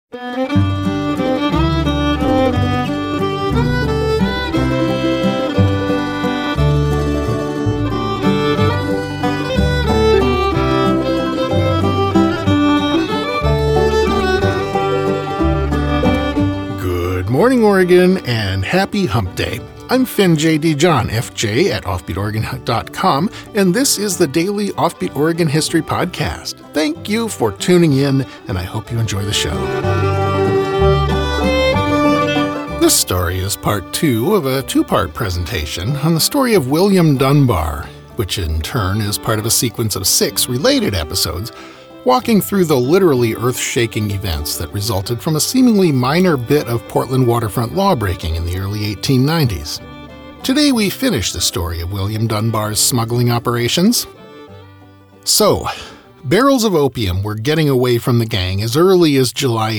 Good morning, Oregon, and happy Hump Day. I'm Finn J.D. John, FJ at OffbeatOregon.com, and this is the daily Offbeat Oregon History Podcast. Thank you for tuning in, and I hope you enjoy the show. This story is part 2 of a 2-part presentation on the story of William Dunbar, which in turn is part of a sequence of 6 related episodes walking through the literally earth-shaking events that resulted from a seemingly minor bit of Portland waterfront lawbreaking in the early 1890s. Today we finish the story of William Dunbar's smuggling operations. So, barrels of opium were getting away from the gang as early as July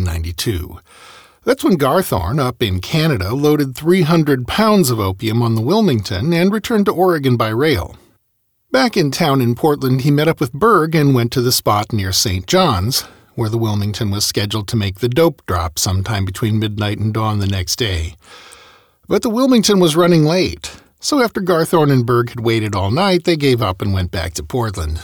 1892. That's when Garthorne, up in Canada, loaded 300 pounds of opium on the Wilmington and returned to Oregon by rail. Back in town in Portland, he met up with Berg and went to the spot near St. John's, where the Wilmington was scheduled to make the dope drop sometime between midnight and dawn the next day. But the Wilmington was running late, so after Garthorne and Berg had waited all night, they gave up and went back to Portland.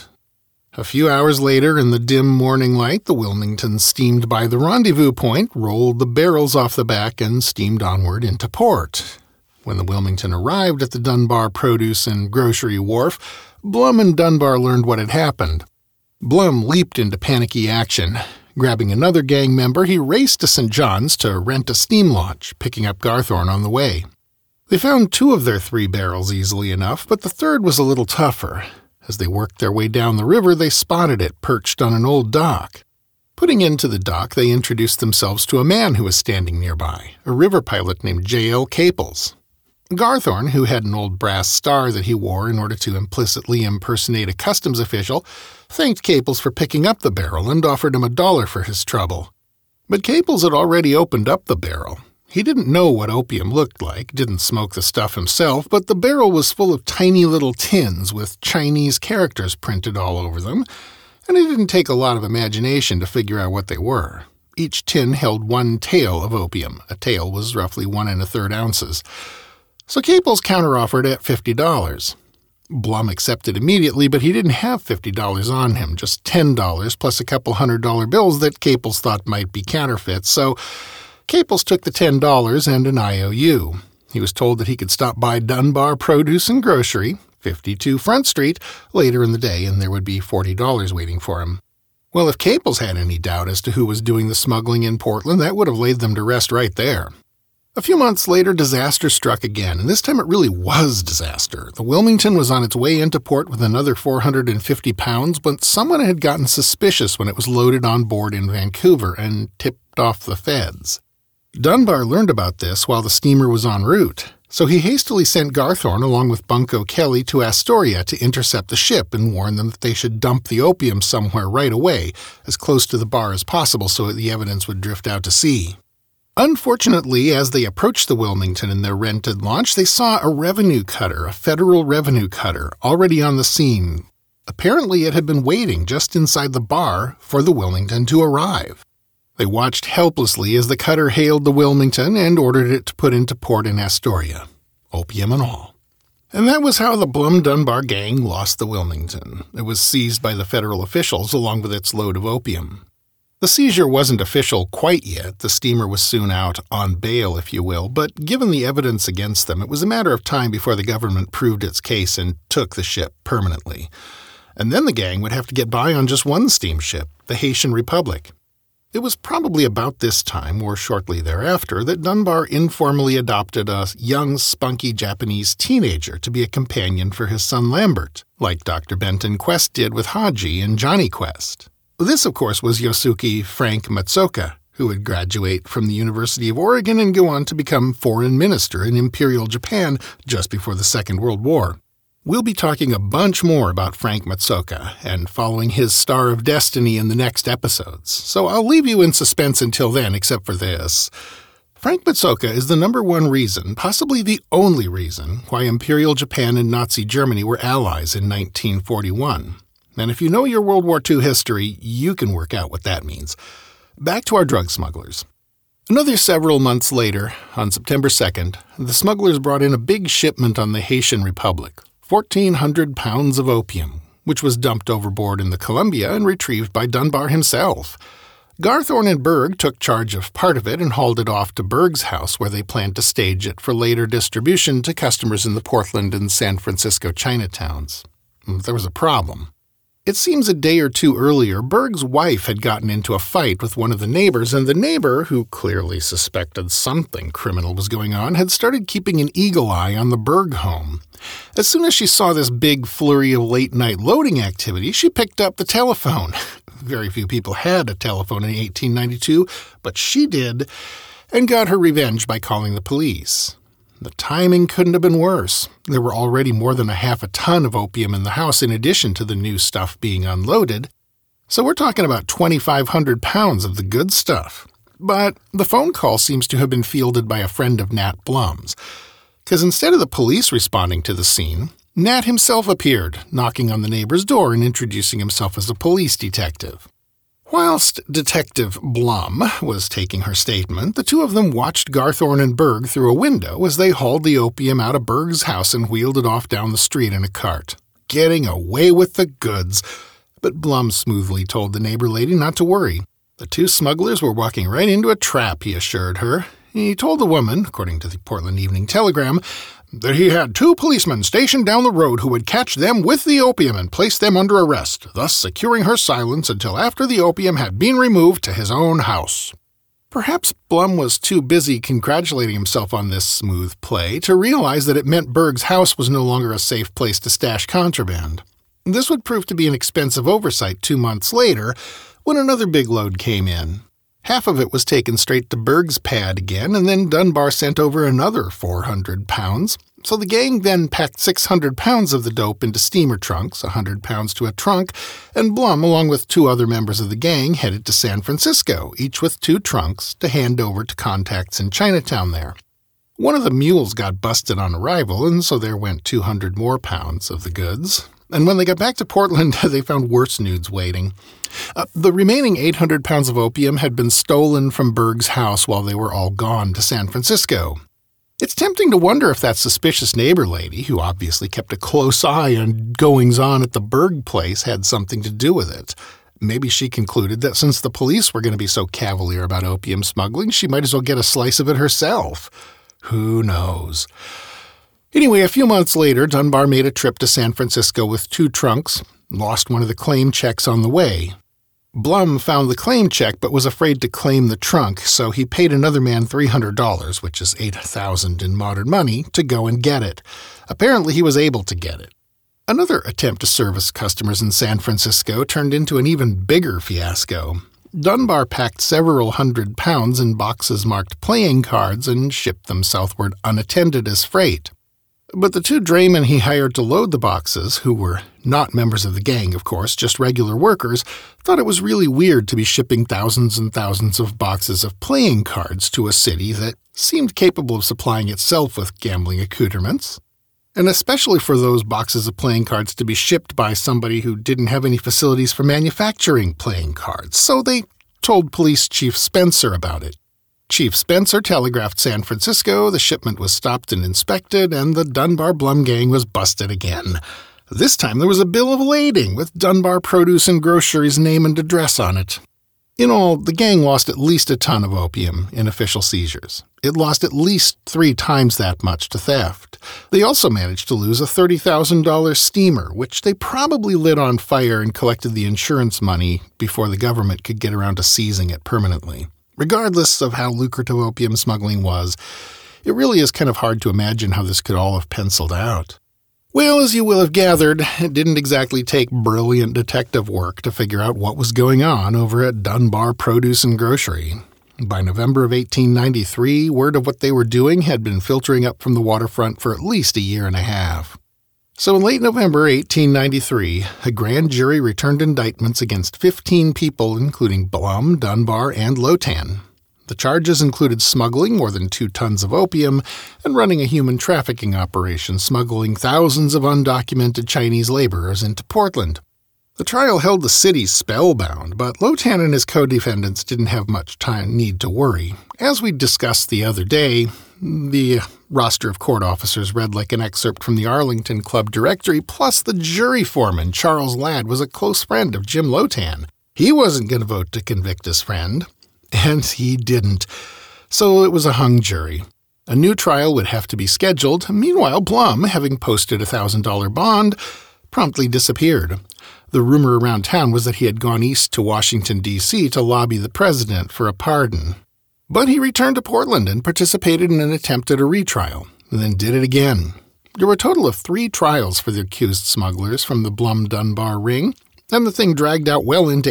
A few hours later, in the dim morning light, the Wilmington steamed by the rendezvous point, rolled the barrels off the back, and steamed onward into port. When the Wilmington arrived at the Dunbar Produce and Grocery Wharf, Blum and Dunbar learned what had happened. Blum leaped into panicky action. Grabbing another gang member, he raced to St. John's to rent a steam launch, picking up Garthorne on the way. They found 2 of their 3 barrels easily enough, but the third was a little tougher. As they worked their way down the river, they spotted it perched on an old dock. Putting into the dock, they introduced themselves to a man who was standing nearby, a river pilot named J.L. Caples. Garthorne, who had an old brass star that he wore in order to implicitly impersonate a customs official, thanked Caples for picking up the barrel and offered him $1 for his trouble. But Caples had already opened up the barrel. He didn't know what opium looked like, didn't smoke the stuff himself, but the barrel was full of tiny little tins with Chinese characters printed all over them, and it didn't take a lot of imagination to figure out what they were. Each tin held 1 tael of opium. A tael was roughly 1 1/3 ounces. So Caples counteroffered at $50. Blum accepted immediately, but he didn't have $50 on him, just $10 plus a couple $100 bills that Caples thought might be counterfeits, so Caples took the $10 and an IOU. He was told that he could stop by Dunbar Produce and Grocery, 52 Front Street, later in the day, and there would be $40 waiting for him. Well, if Caples had any doubt as to who was doing the smuggling in Portland, that would have laid them to rest right there. A few months later, disaster struck again, and this time it really was disaster. The Wilmington was on its way into port with another 450 pounds, but someone had gotten suspicious when it was loaded on board in Vancouver and tipped off the feds. Dunbar learned about this while the steamer was en route, so he hastily sent Garthorne along with Bunko Kelly to Astoria to intercept the ship and warn them that they should dump the opium somewhere right away, as close to the bar as possible so that the evidence would drift out to sea. Unfortunately, as they approached the Wilmington in their rented launch, they saw a revenue cutter, a federal revenue cutter, already on the scene. Apparently, it had been waiting just inside the bar for the Wilmington to arrive. They watched helplessly as the cutter hailed the Wilmington and ordered it to put into port in Astoria, opium and all. And that was how the Blum-Dunbar gang lost the Wilmington. It was seized by the federal officials along with its load of opium. The seizure wasn't official quite yet. The steamer was soon out on bail, if you will, but given the evidence against them, it was a matter of time before the government proved its case and took the ship permanently. And then the gang would have to get by on just one steamship, the Haitian Republic. It was probably about this time, or shortly thereafter, that Dunbar informally adopted a young, spunky Japanese teenager to be a companion for his son Lambert, like Dr. Benton Quest did with Haji in Johnny Quest. This, of course, was Yosuke Frank Matsuoka, who would graduate from the University of Oregon and go on to become foreign minister in Imperial Japan just before the Second World War. We'll be talking a bunch more about Frank Matsuoka and following his star of destiny in the next episodes, so I'll leave you in suspense until then, except for this. Frank Matsuoka is the number one reason, possibly the only reason, why Imperial Japan and Nazi Germany were allies in 1941. And if you know your World War II history, you can work out what that means. Back to our drug smugglers. Another several months later, on September 2nd, the smugglers brought in a big shipment on the Haitian Republic, 1,400 pounds of opium, which was dumped overboard in the Columbia and retrieved by Dunbar himself. Garthorne and Berg took charge of part of it and hauled it off to Berg's house, where they planned to stage it for later distribution to customers in the Portland and San Francisco Chinatowns. There was a problem. It seems a day or two earlier, Berg's wife had gotten into a fight with one of the neighbors, and the neighbor, who clearly suspected something criminal was going on, had started keeping an eagle eye on the Berg home. As soon as she saw this big flurry of late-night loading activity, she picked up the telephone. Very few people had a telephone in 1892, but she did, and got her revenge by calling the police. The timing couldn't have been worse. There were already more than half a ton of opium in the house in addition to the new stuff being unloaded. So we're talking about 2,500 pounds of the good stuff. But the phone call seems to have been fielded by a friend of Nat Blum's, because instead of the police responding to the scene, Nat himself appeared, knocking on the neighbor's door and introducing himself as a police detective. Whilst Detective Blum was taking her statement, the two of them watched Garthorne and Berg through a window as they hauled the opium out of Berg's house and wheeled it off down the street in a cart. Getting away with the goods. But Blum smoothly told the neighbor lady not to worry. The two smugglers were walking right into a trap, he assured her. He told the woman, according to the Portland Evening Telegram, that he had 2 policemen stationed down the road who would catch them with the opium and place them under arrest, thus securing her silence until after the opium had been removed to his own house. Perhaps Blum was too busy congratulating himself on this smooth play to realize that it meant Berg's house was no longer a safe place to stash contraband. This would prove to be an expensive oversight 2 months later, when another big load came in. Half of it was taken straight to Berg's pad again, and then Dunbar sent over another 400 pounds. So the gang then packed 600 pounds of the dope into steamer trunks, 100 pounds to a trunk, and Blum, along with 2 other members of the gang, headed to San Francisco, each with 2 trunks, to hand over to contacts in Chinatown there. One of the mules got busted on arrival, and so there went 200 more pounds of the goods. And when they got back to Portland, they found worse news waiting. The remaining 800 pounds of opium had been stolen from Berg's house while they were all gone to San Francisco. It's tempting to wonder if that suspicious neighbor lady, who obviously kept a close eye on goings-on at the Berg place, had something to do with it. Maybe she concluded that since the police were going to be so cavalier about opium smuggling, she might as well get a slice of it herself. Who knows? Anyway, a few months later, Dunbar made a trip to San Francisco with 2 trunks, lost one of the claim checks on the way. Blum found the claim check but was afraid to claim the trunk, so he paid another man $300, which is $8,000 in modern money, to go and get it. Apparently he was able to get it. Another attempt to service customers in San Francisco turned into an even bigger fiasco. Dunbar packed several hundred pounds in boxes marked playing cards and shipped them southward unattended as freight. But the 2 draymen he hired to load the boxes, who were not members of the gang, of course, just regular workers, thought it was really weird to be shipping thousands and thousands of boxes of playing cards to a city that seemed capable of supplying itself with gambling accoutrements. And especially for those boxes of playing cards to be shipped by somebody who didn't have any facilities for manufacturing playing cards. So they told Police Chief Spencer about it. Chief Spencer telegraphed San Francisco, the shipment was stopped and inspected, and the Dunbar Blum gang was busted again. This time there was a bill of lading with Dunbar Produce and Grocery's name and address on it. In all, the gang lost at least a ton of opium in official seizures. It lost at least 3 times that much to theft. They also managed to lose a $30,000 steamer, which they probably lit on fire and collected the insurance money before the government could get around to seizing it permanently. Regardless of how lucrative opium smuggling was, it really is kind of hard to imagine how this could all have penciled out. Well, as you will have gathered, it didn't exactly take brilliant detective work to figure out what was going on over at Dunbar Produce and Grocery. By November of 1893, word of what they were doing had been filtering up from the waterfront for at least a year and a half. So in late November 1893, a grand jury returned indictments against 15 people, including Blum, Dunbar, and Lotan. The charges included smuggling more than 2 tons of opium and running a human trafficking operation, smuggling thousands of undocumented Chinese laborers into Portland. The trial held the city spellbound, but Lotan and his co-defendants didn't have much need to worry. As we discussed the other day, the roster of court officers read like an excerpt from the Arlington Club directory, plus the jury foreman, Charles Ladd, was a close friend of Jim Lotan. He wasn't going to vote to convict his friend, and he didn't. So it was a hung jury. A new trial would have to be scheduled. Meanwhile, Blum, having posted a $1,000 bond, promptly disappeared. The rumor around town was that he had gone east to Washington, D.C. to lobby the president for a pardon. But he returned to Portland and participated in an attempt at a retrial, and then did it again. There were a total of 3 trials for the accused smugglers from the Blum-Dunbar ring, and the thing dragged out well into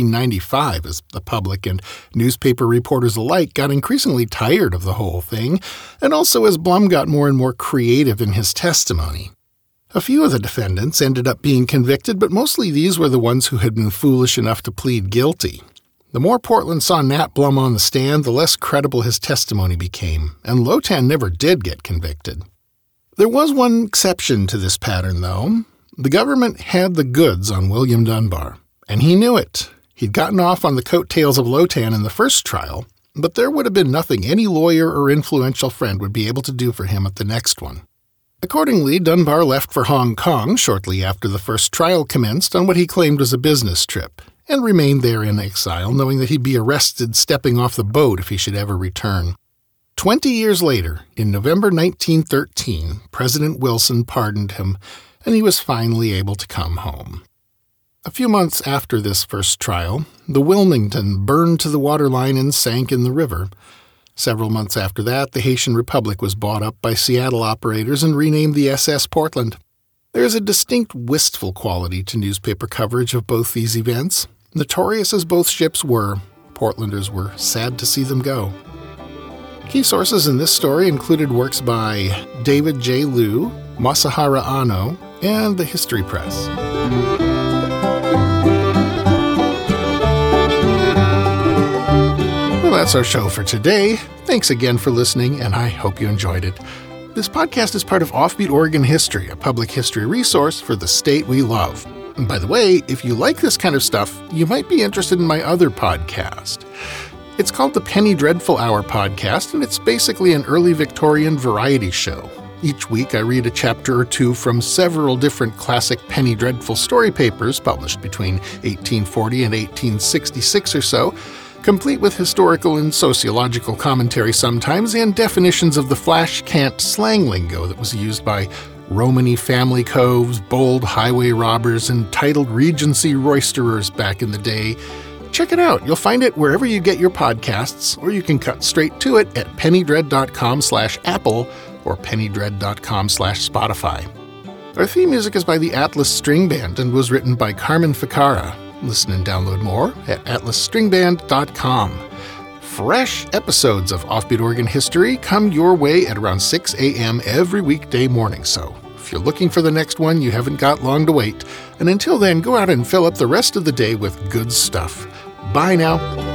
1895 as the public and newspaper reporters alike got increasingly tired of the whole thing, and also as Blum got more and more creative in his testimony. A few of the defendants ended up being convicted, but mostly these were the ones who had been foolish enough to plead guilty. The more Portland saw Nat Blum on the stand, the less credible his testimony became, and Lotan never did get convicted. There was one exception to this pattern, though. The government had the goods on William Dunbar, and he knew it. He'd gotten off on the coattails of Lotan in the first trial, but there would have been nothing any lawyer or influential friend would be able to do for him at the next one. Accordingly, Dunbar left for Hong Kong shortly after the first trial commenced on what he claimed was a business trip, and remained there in exile, knowing that he'd be arrested stepping off the boat if he should ever return. 20 years later, in November 1913, President Wilson pardoned him, and he was finally able to come home. A few months after this first trial, the Wilmington burned to the waterline and sank in the river. Several months after that, the Haitian Republic was bought up by Seattle operators and renamed the SS Portland. There is a distinct wistful quality to newspaper coverage of both these events. Notorious as both ships were, Portlanders were sad to see them go. Key sources in this story included works by David J. Liu, Masahara Ano, and the History Press. Well, that's our show for today. Thanks again for listening, and I hope you enjoyed it. This podcast is part of Offbeat Oregon History, a public history resource for the state we love. And by the way, if you like this kind of stuff, you might be interested in my other podcast. It's called the Penny Dreadful Hour podcast, and it's basically an early Victorian variety show. Each week I read a chapter or two from several different classic Penny Dreadful story papers published between 1840 and 1866 or so, complete with historical and sociological commentary sometimes, and definitions of the flash cant slang lingo that was used by Romany family coves, bold highway robbers, and titled Regency roisterers back in the day. Check it out. You'll find it wherever you get your podcasts, or you can cut straight to it at pennydread.com/Apple or pennydread.com/Spotify. Our theme music is by the Atlas String Band and was written by Carmen Ficara. Listen and download more at atlasstringband.com. Fresh episodes of Offbeat Oregon History come your way at around 6 a.m. every weekday morning, so if you're looking for the next one, you haven't got long to wait. And until then, go out and fill up the rest of the day with good stuff. Bye now.